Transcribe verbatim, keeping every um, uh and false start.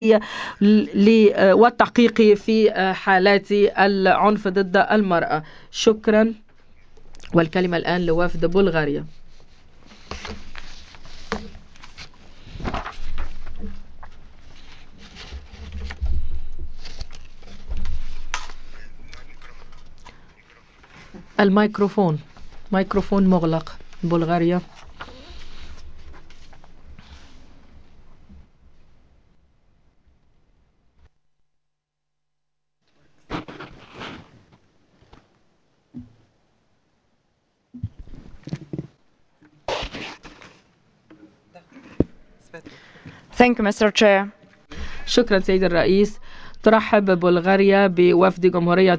والتحقيق في حالات العنف ضد المرأة. شكرا. والكلمة الآن لوفد بلغاريا. الميكروفون ميكروفون مغلق. بلغاريا. Thank you, Mister Chair. شكرا سيد الرئيس. ترحب بلغاريا بوفد جمهورية